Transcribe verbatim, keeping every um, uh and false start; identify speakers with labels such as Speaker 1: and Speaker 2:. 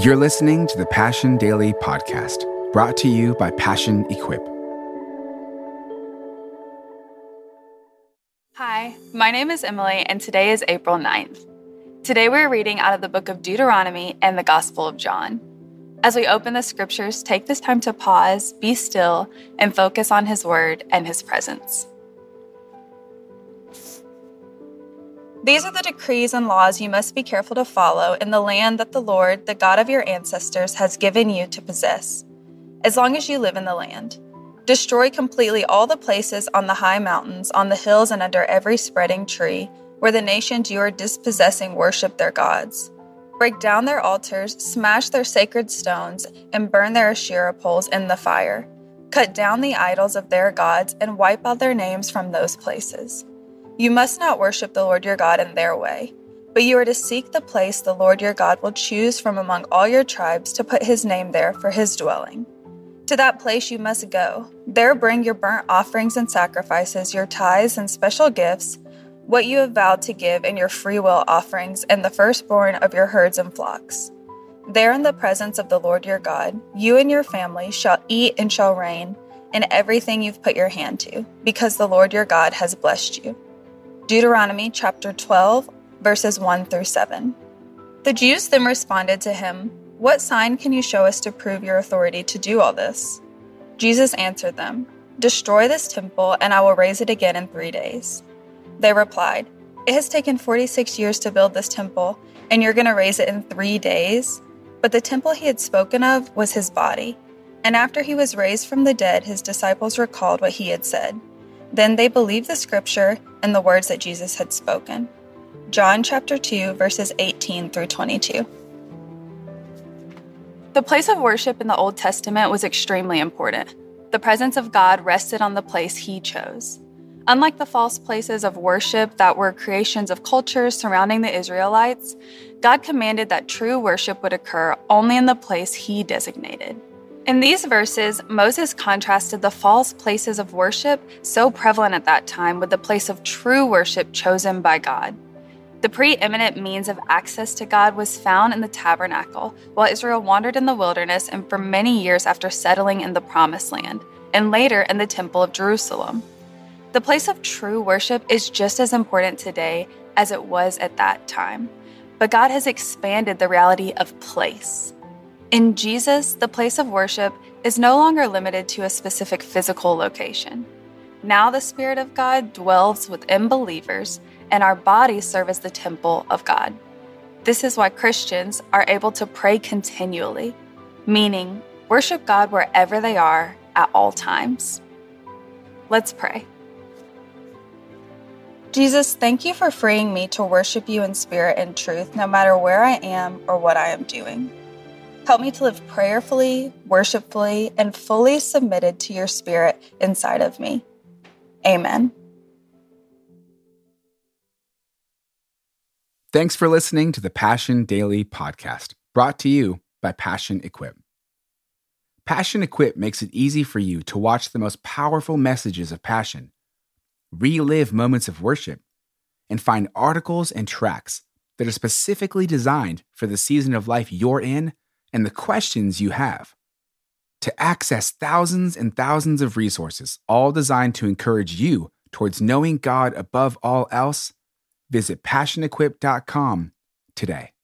Speaker 1: You're listening to the Passion Daily Podcast, brought to you by Passion Equip.
Speaker 2: Hi, my name is Emily, and today is April ninth. Today we're reading out of the book of Deuteronomy and the Gospel of John. As we open the scriptures, take this time to pause, be still, and focus on His word and His presence. These are the decrees and laws you must be careful to follow in the land that the Lord, the God of your ancestors, has given you to possess, as long as you live in the land. Destroy completely all the places on the high mountains, on the hills, and under every spreading tree, where the nations you are dispossessing worship their gods. Break down their altars, smash their sacred stones, and burn their Asherah poles in the fire. Cut down the idols of their gods and wipe out their names from those places. You must not worship the Lord your God in their way, but you are to seek the place the Lord your God will choose from among all your tribes to put His name there for His dwelling. To that place you must go. There bring your burnt offerings and sacrifices, your tithes and special gifts, what you have vowed to give in your freewill offerings, and the firstborn of your herds and flocks. There in the presence of the Lord your God, you and your family shall eat and shall reign in everything you've put your hand to, because the Lord your God has blessed you. Deuteronomy chapter twelve, verses one through seven. The Jews then responded to him, "What sign can you show us to prove your authority to do all this?" Jesus answered them, "Destroy this temple, and I will raise it again in three days." They replied, "It has taken forty-six years to build this temple, and you're going to raise it in three days?" But the temple he had spoken of was his body. And after he was raised from the dead, his disciples recalled what he had said. Then they believed the scripture and the words that Jesus had spoken. John chapter two, verses eighteen through twenty-two. The place of worship in the Old Testament was extremely important. The presence of God rested on the place He chose. Unlike the false places of worship that were creations of cultures surrounding the Israelites, God commanded that true worship would occur only in the place He designated. In these verses, Moses contrasted the false places of worship so prevalent at that time with the place of true worship chosen by God. The preeminent means of access to God was found in the tabernacle while Israel wandered in the wilderness and for many years after settling in the Promised Land, and later in the Temple of Jerusalem. The place of true worship is just as important today as it was at that time, but God has expanded the reality of place. In Jesus, the place of worship is no longer limited to a specific physical location. Now the Spirit of God dwells within believers, and our bodies serve as the temple of God. This is why Christians are able to pray continually, meaning worship God wherever they are at all times. Let's pray. Jesus, thank you for freeing me to worship you in spirit and truth, no matter where I am or what I am doing. Help me to live prayerfully, worshipfully, and fully submitted to your Spirit inside of me. Amen.
Speaker 1: Thanks for listening to the Passion Daily Podcast, brought to you by Passion Equip. Passion Equip makes it easy for you to watch the most powerful messages of passion, relive moments of worship, and find articles and tracks that are specifically designed for the season of life you're in and the questions you have. To access thousands and thousands of resources, all designed to encourage you towards knowing God above all else, visit passion equip dot com today.